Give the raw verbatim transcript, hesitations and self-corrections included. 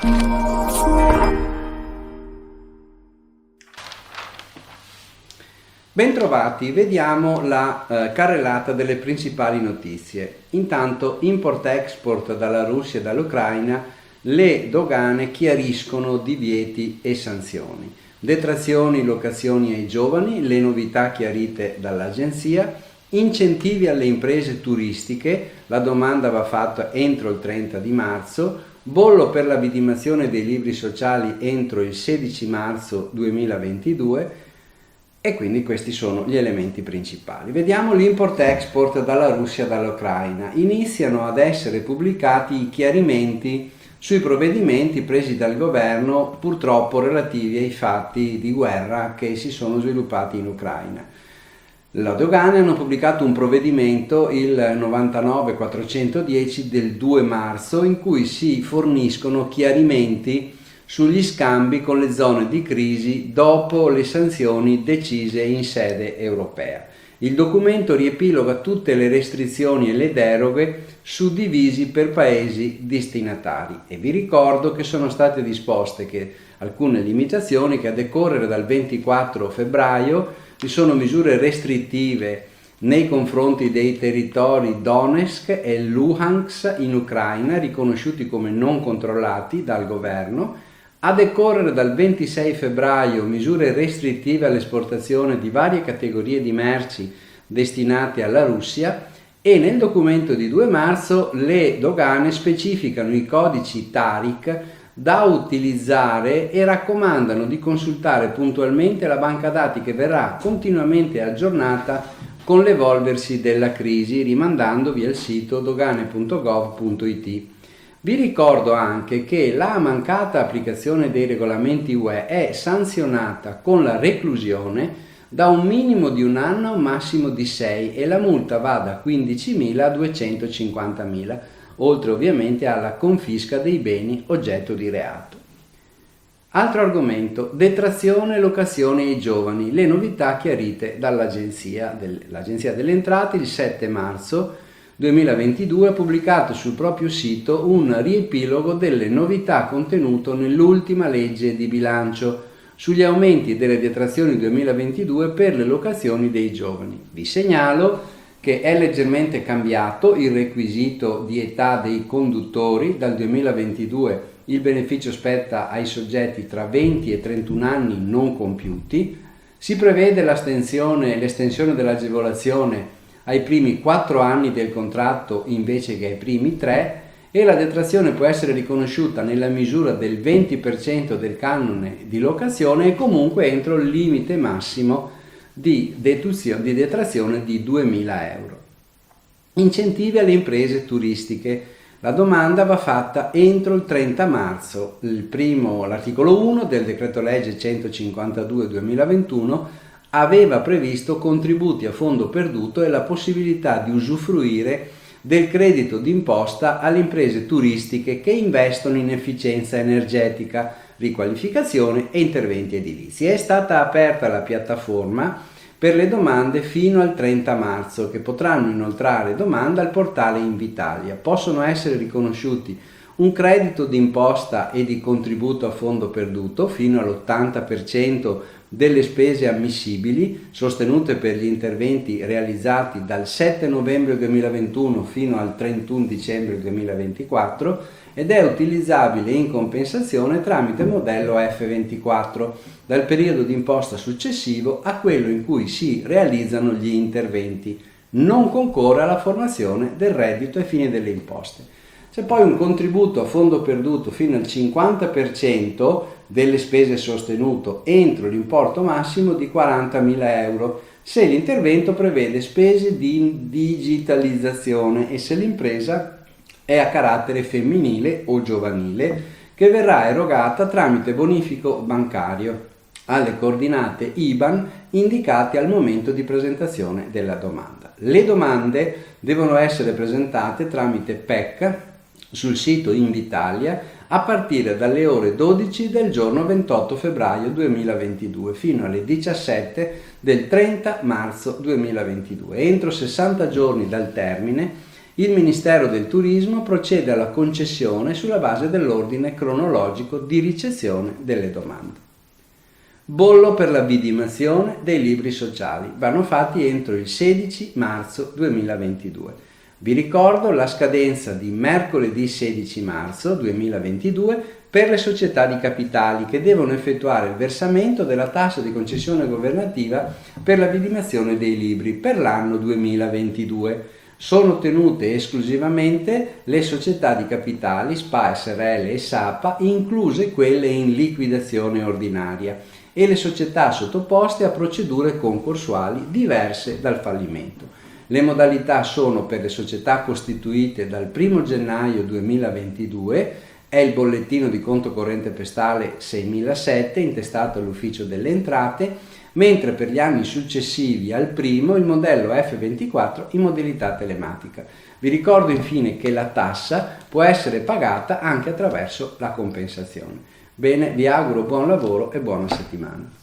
Bentrovati, vediamo la eh, carrellata delle principali notizie. Intanto, import-export dalla Russia e dall'Ucraina, le dogane chiariscono divieti e sanzioni. Detrazioni, locazioni ai giovani, le novità chiarite dall'agenzia, incentivi alle imprese turistiche, la domanda va fatta entro il trenta di marzo, bollo per la vidimazione dei libri sociali entro il sedici marzo duemilaventidue, e quindi questi sono gli elementi principali. Vediamo l'import-export dalla Russia e dall'Ucraina. Iniziano ad essere pubblicati i chiarimenti sui provvedimenti presi dal governo, purtroppo relativi ai fatti di guerra che si sono sviluppati in Ucraina. La dogane hanno pubblicato un provvedimento, il novantanove quattrocentodieci del due marzo, in cui si forniscono chiarimenti sugli scambi con le zone di crisi dopo le sanzioni decise in sede europea. Il documento riepiloga tutte le restrizioni e le deroghe suddivisi per paesi destinatari e vi ricordo che sono state disposte che alcune limitazioni che a decorrere dal ventiquattro febbraio vi sono misure restrittive nei confronti dei territori Donetsk e Luhansk in Ucraina riconosciuti come non controllati dal governo. A decorrere dal ventisei febbraio misure restrittive all'esportazione di varie categorie di merci destinate alla Russia e nel documento di due marzo le dogane specificano i codici Tariq da utilizzare e raccomandano di consultare puntualmente la banca dati che verrà continuamente aggiornata con l'evolversi della crisi rimandandovi al sito dogane punto gov punto it. Vi ricordo anche che la mancata applicazione dei regolamenti U E è sanzionata con la reclusione da un minimo di un anno a un massimo di sei e la multa va da quindicimila a duecentocinquantamila, oltre ovviamente alla confisca dei beni oggetto di reato. Altro argomento, detrazione e locazione ai giovani, le novità chiarite dall'Agenzia del, l'Agenzia delle Entrate il sette marzo duemilaventidue ha pubblicato sul proprio sito un riepilogo delle novità contenute nell'ultima legge di bilancio sugli aumenti delle detrazioni duemilaventidue per le locazioni dei giovani. Vi segnalo che è leggermente cambiato il requisito di età dei conduttori. Dal duemilaventidue il beneficio spetta ai soggetti tra venti e trentuno anni non compiuti. Si prevede l'estensione, l'estensione dell'agevolazione ai primi quattro anni del contratto invece che ai primi tre e la detrazione può essere riconosciuta nella misura del venti per cento del canone di locazione e comunque entro il limite massimo di, di detrazione di duemila euro. Incentivi alle imprese turistiche. La domanda va fatta entro il trenta marzo. Il primo, l'articolo uno del decreto legge centocinquantadue duemilaventuno aveva previsto contributi a fondo perduto e la possibilità di usufruire del credito d'imposta alle imprese turistiche che investono in efficienza energetica, riqualificazione e interventi edilizi. È stata aperta la piattaforma per le domande fino al trenta marzo, che potranno inoltrare domanda al portale Invitalia. Possono essere riconosciuti un credito d'imposta e di contributo a fondo perduto fino all'ottanta per cento delle spese ammissibili sostenute per gli interventi realizzati dal sette novembre duemilaventuno fino al trentuno dicembre duemilaventiquattro ed è utilizzabile in compensazione tramite modello F ventiquattro dal periodo d'imposta successivo a quello in cui si realizzano gli interventi. Non concorre alla formazione del reddito ai fini delle imposte. C'è poi un contributo a fondo perduto fino al cinquanta per cento delle spese sostenute entro l'importo massimo di quarantamila euro se l'intervento prevede spese di digitalizzazione e se l'impresa è a carattere femminile o giovanile, che verrà erogata tramite bonifico bancario alle coordinate I B A N indicate al momento di presentazione della domanda. Le domande devono essere presentate tramite P E C sul sito Invitalia a partire dalle ore dodici del giorno ventotto febbraio duemilaventidue fino alle diciassette del trenta marzo duemilaventidue. Entro sessanta giorni dal termine Il Ministero del Turismo procede alla concessione sulla base dell'ordine cronologico di ricezione delle domande. Bollo per la vidimazione dei libri sociali. Vanno fatti entro il sedici marzo duemilaventidue. Vi ricordo la scadenza di mercoledì sedici marzo duemilaventidue per le società di capitali che devono effettuare il versamento della tassa di concessione governativa per la vidimazione dei libri per l'anno duemilaventidue. Sono tenute esclusivamente le società di capitali S P A S R L e S A P A, incluse quelle in liquidazione ordinaria, e le società sottoposte a procedure concorsuali diverse dal fallimento. Le modalità sono per le società costituite dal primo gennaio duemilaventidue, è il bollettino di conto corrente postale seimilasette intestato all'Ufficio delle Entrate, mentre per gli anni successivi al primo il modello F ventiquattro in modalità telematica. Vi ricordo infine che la tassa può essere pagata anche attraverso la compensazione. Bene, vi auguro buon lavoro e buona settimana.